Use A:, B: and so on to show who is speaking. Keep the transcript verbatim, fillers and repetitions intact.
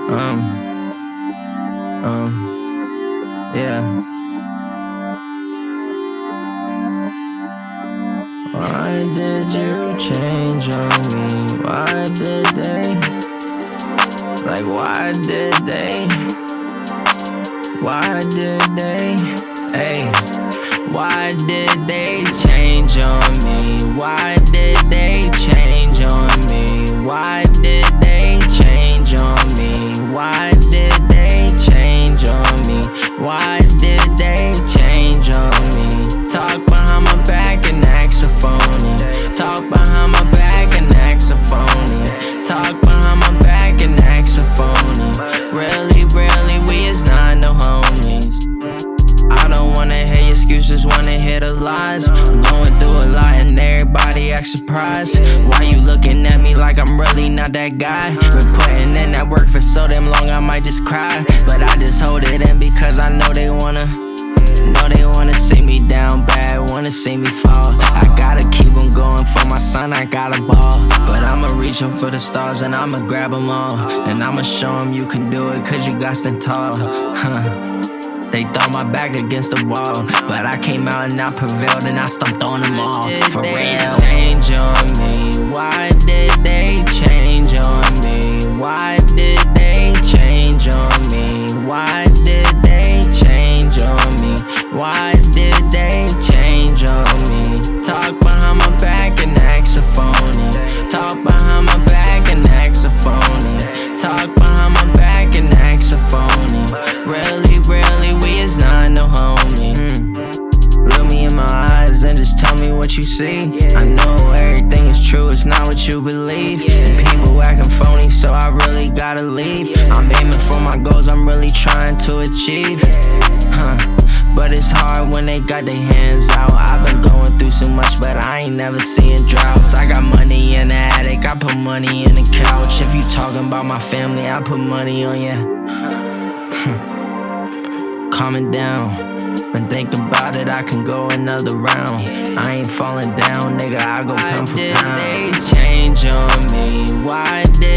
A: Um, um, yeah. Why did you change on me? Why did they? Like, why did they? Why did they? Hey, why did they change on me? Why did they change on me? Why did they change on me? Why did they change on me? Why did they change on me? Talk behind my back and act so phony. Talk behind my back and act so phony. Talk behind my back and act so phony. Really, really, we is not no homies. I don't wanna hear your excuses, wanna hear the lies. I'm going through a lot and everybody act surprised. Why you looking at me like I'm really not that guy? Been putting in that work for so damn long I might just cry. But I just hold it in because I know they wanna Know they wanna see me down bad, wanna see me fall. I gotta keep them going for my son, I got a ball. But I'ma reach up for the stars and I'ma grab them all. And I'ma show them you can do it cause you got stand tall. Huh. They throw my back against the wall, but I came out and I prevailed and I stomped on them all. For real. Change on me? Why did they change on me? Why did they change on me? Why did they change on me? Why did they change on me? Talk behind my back and act so phony. Talk behind my back and act so phony. Talk behind my back and act so phony. Really, really, we is not no homies. Mm. Look me in my eyes and just tell me what you see. I know everything is true, it's not what you believe. And people acting phony, so I really gotta leave. I'm aiming for my goals, I'm really trying to achieve. Huh. But it's hard when they got their hands out. I've been going through so much, but I ain't never seeing droughts. I got money in the attic, I put money in the couch. If you talking about my family, I put money on ya. Calming down, when think about it, I can go another round. I ain't falling down, nigga, I go pound for pound. Why did they change on me? Why did